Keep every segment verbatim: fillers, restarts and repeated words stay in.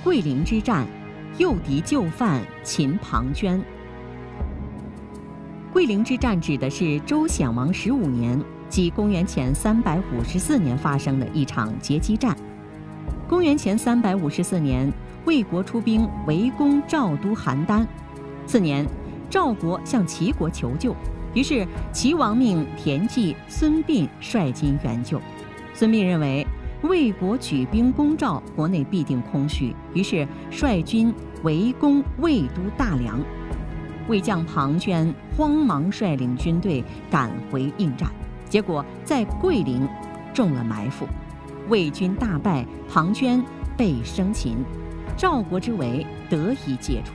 桂林之战，诱敌就范，擒庞涓。桂林之战指的是周显王十五年，即公元前三百五十四年发生的一场截击战。公元前三百五十四年，魏国出兵围攻赵都邯郸。次年，赵国向齐国求救，于是齐王命田忌、孙膑率军援救。孙膑认为魏国举兵攻赵，国内必定空虚，于是率军围攻魏都大梁。魏将庞涓慌忙率领军队赶回应战，结果在桂林中了埋伏，魏军大败，庞涓被生擒，赵国之围得以解除。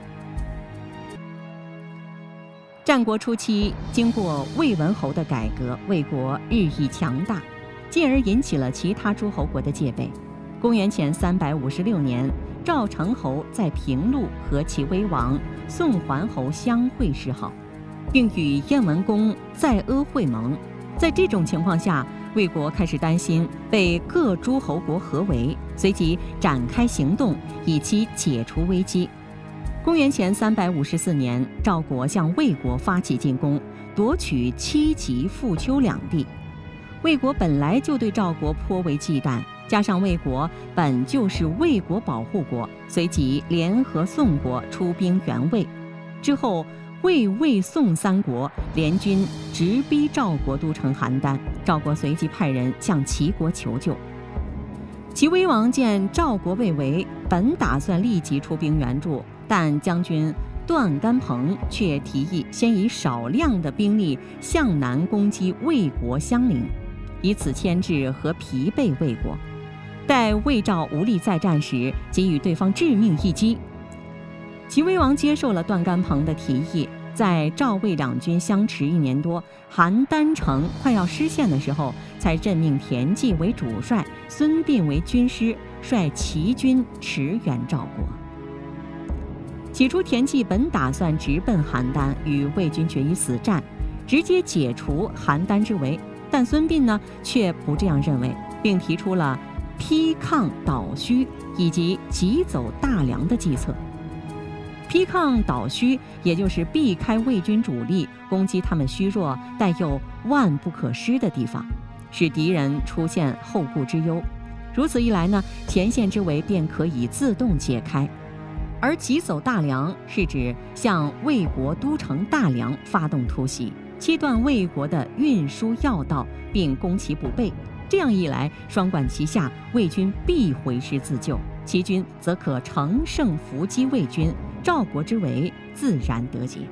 战国初期，经过魏文侯的改革，魏国日益强大，进而引起了其他诸侯国的戒备。公元前三百五十六年，赵成侯在平陆和齐威王宋桓侯相会示好，并与燕文公在阿会盟。在这种情况下，魏国开始担心被各诸侯国合围，随即展开行动，以期解除危机。公元前三百五十四年，赵国向魏国发起进攻，夺取七棘、富丘两地。魏国本来就对赵国颇为忌惮，加上魏国本就是魏国保护国，随即联合宋国出兵援魏。之后，魏、魏、宋三国联军直逼赵国都城邯郸，赵国随即派人向齐国求救。齐威王见赵国未围，本打算立即出兵援助，但将军段干朋却提议先以少量的兵力向南攻击魏国襄陵，以此牵制和疲惫魏国，待魏赵无力再战时，给予对方致命一击。齐威王接受了段干朋的提议，在赵魏两军相持一年多，邯郸城快要失陷的时候，才任命田忌为主帅，孙膑为军师，率齐军驰援赵国。起初，田忌本打算直奔邯郸，与魏军决一死战，直接解除邯郸之围。但孙膑呢，却不这样认为，并提出了劈抗倒虚以及急走大梁的计策。劈抗倒虚，也就是避开魏军主力，攻击他们虚弱但又万不可失的地方，使敌人出现后顾之忧。如此一来呢，前线之围便可以自动解开。而急走大梁是指向魏国都城大梁发动突袭，切断魏国的运输要道，并攻其不备。这样一来，双管齐下，魏军必回师自救，齐军则可乘胜伏击魏军，赵国之围自然得解。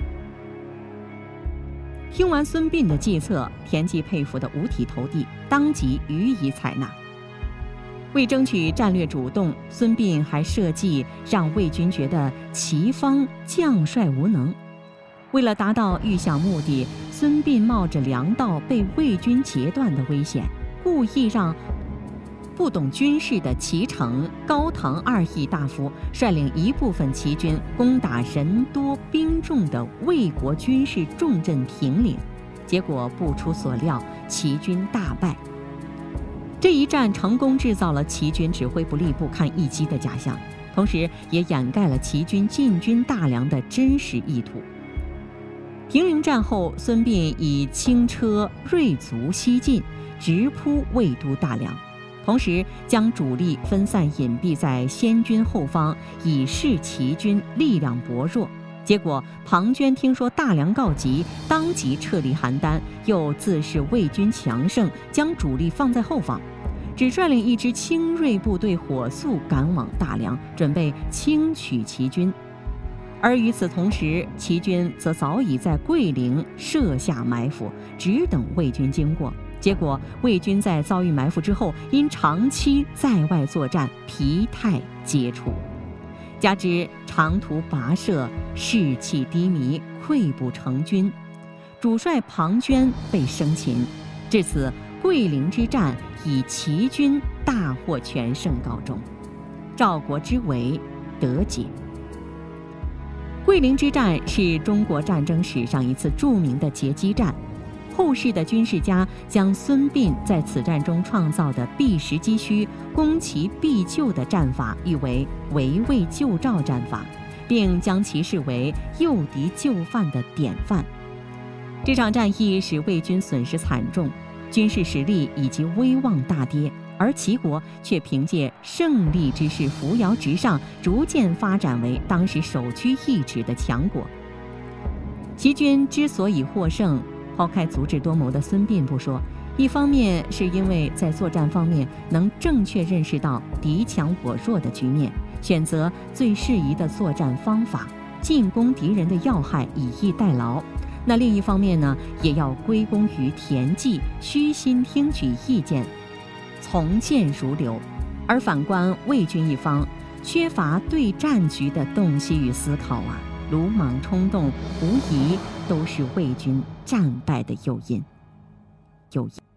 听完孙膑的计策，田忌佩服得五体投地，当即予以采纳。为争取战略主动，孙膑还设计让魏军觉得齐方将帅无能。为了达到预想目的，孙膑冒着粮道被魏军截断的危险，故意让不懂军事的齐成、高唐二义大夫率领一部分齐军攻打人多兵众的魏国军事重镇平陵，结果不出所料，齐军大败。这一战成功制造了齐军指挥不力、不堪一击的假象，同时也掩盖了齐军进军大梁的真实意图。平陵战后，孙膑以轻车锐卒西进，直扑魏都大梁，同时将主力分散隐蔽在先军后方，以示齐军力量薄弱。结果庞涓听说大梁告急，当即撤离邯郸，又自恃魏军强盛，将主力放在后方，只率领一支精锐部队火速赶往大梁，准备轻取齐军。而与此同时，齐军则早已在桂陵设下埋伏，只等魏军经过。结果魏军在遭遇埋伏之后，因长期在外作战，疲态皆出，加之长途跋涉，士气低迷，溃不成军，主帅庞涓被生擒。至此，桂陵之战以齐军大获全胜告终，赵国之围得解。桂陵之战是中国战争史上一次著名的截击战。 后世的军事家将孙膑在此战中创造的避实击虚、攻其必救的战法誉为围魏救赵战法，并将其视为诱敌就范的典范。这场战役使魏军损失惨重，军事实力以及威望大跌，而齐国却凭借胜利之势扶摇直上，逐渐发展为当时首屈一指的强国。齐军之所以获胜，抛开足智多谋的孙膑不说，一方面是因为在作战方面能正确认识到敌强我弱的局面，选择最适宜的作战方法，进攻敌人的要害，以逸待劳。那另一方面呢，也要归功于田忌虚心听取意见，从谏如流。而反观魏军一方，缺乏对战局的洞悉与思考啊，鲁莽冲动无疑都是魏军战败的诱因。诱因。